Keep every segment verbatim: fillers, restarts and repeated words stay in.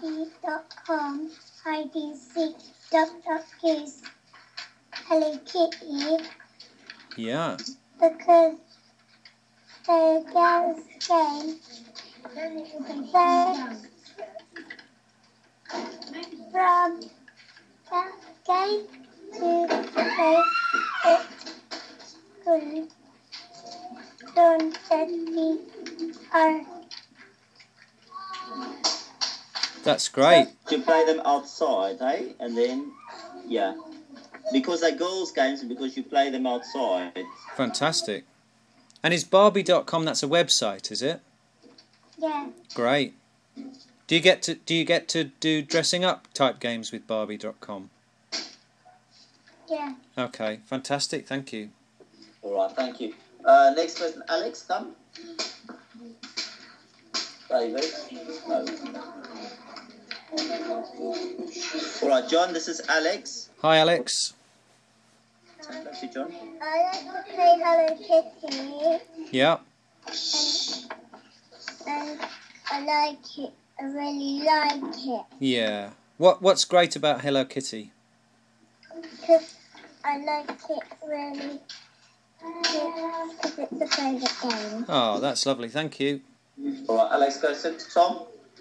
Barbie dot com, hide and seek, Duck Duck Goose, Hello Kitty. Yeah. Because the girls game, they from that game to play it good. Don't let me are. That's great. You play them outside, eh? And then, yeah. Because they're girls' games and because you play them outside. Fantastic. And is Barbie dot com, that's a website, is it? Yeah. Great. Do you get to do you get to do dressing up type games with Barbie dot com? Yeah. Okay, fantastic, thank you. Alright, thank you. Uh, next person, Alex, come. David. No. Alright, John, this is Alex. Hi, Alex. Thank you, John. I like to play Hello Kitty. Yeah. And, and I like it. I really like it. Yeah. What What's great about Hello Kitty? Because I like it really. Because it's a favourite game. Oh, that's lovely, thank you. Alright, Alex, go sit to Tom.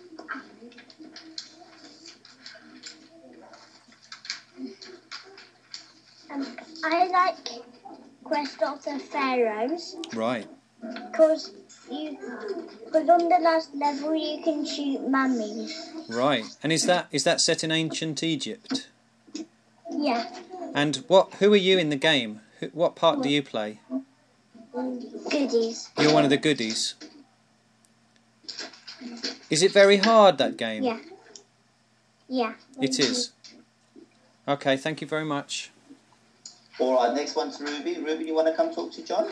Um, I like Quest of the Pharaohs. Right. Because you, because on the last level you can shoot mummies. Right. And is that is that set in ancient Egypt? Yeah. And what? Who are you in the game? Who, what part do you play? Goodies. You're one of the goodies. Is it very hard, that game? Yeah. Yeah. It is. Okay, thank you very much. Alright, next one's Ruby. Ruby, you want to come talk to John?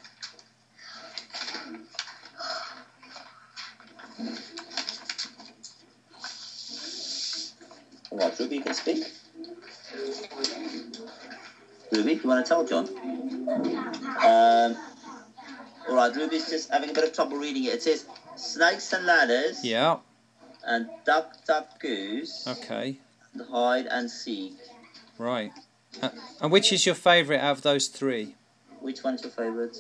Alright, Ruby, you can speak. Ruby, you want to tell John? Um, Alright, Ruby's just having a bit of trouble reading it. It says, snakes and ladders. Yeah. And duck, duck, goose. Okay. And hide and seek. Right. Uh, and which is your favourite out of those three? Which one's your favourite?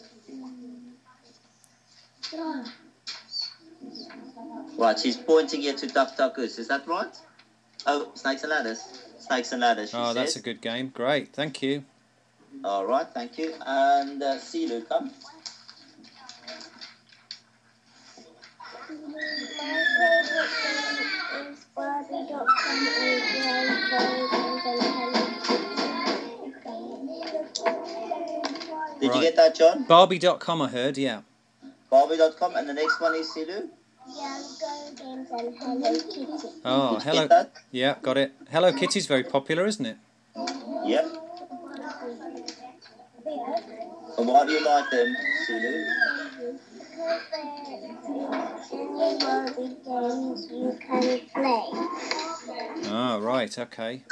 Right, she's pointing here to duck, duck, goose. Is that right? Oh, snakes and ladders. Snakes and ladders, she Oh, says. that's a good game. Great, thank you. All right, thank you. And uh, Silu, come. Did Right. you get that, John? Barbie dot com, I heard, yeah. Barbie dot com, and the next one is Silu. Yeah, Go Games and Hello Kitty. Oh, Did you hello. get that? Yeah, got it. Hello Kitty's very popular, isn't it? Yep. And why do you like them, Silu? Any Barbie games you can play. Ah, right, okay.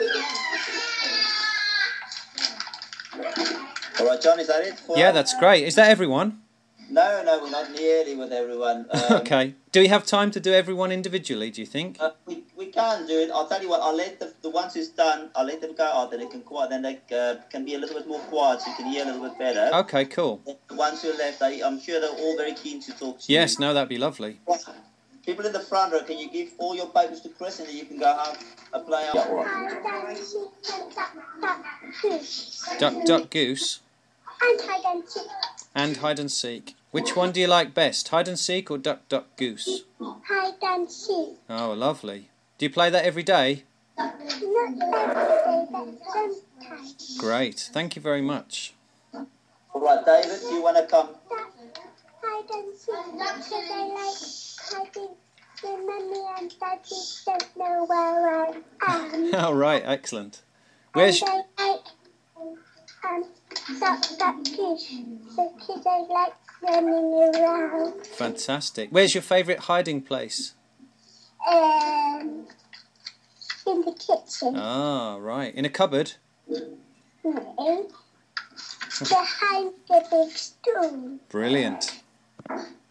All right, John, is that it? For Yeah, us? that's great. Is that everyone? No, no, we're not nearly with everyone. Um, Okay. Do we have time to do everyone individually, do you think? Uh, we, we can do it. I'll tell you what. I'll let the, the ones who's done. I'll let them go out. Then they can quiet. Then they uh, can be a little bit more quiet, so you can hear a little bit better. Okay, cool. The ones who are left, I, I'm sure they're all very keen to talk to you. Yes, no, that'd be lovely. People in the front row, can you give all your papers to Chris, and then you can go have a play out. Yeah, all right. Duck, duck, goose. And hide and seek. And hide and seek. Which one do you like best, hide and seek or duck, duck, goose? Hide and seek. Oh, lovely. Do you play that every day? Not every day, but sometimes. Great. Thank you very much. All right, David, do you want to come? Hide and seek. Because I like hiding. My mummy and daddy don't know where I am. All right, excellent. Where's And I like um, duck, duck, goose. Because I like running around. fantastic? Where's your favourite hiding place? Um, in the kitchen. Ah, right. In a cupboard? No. Behind the big stool. Brilliant.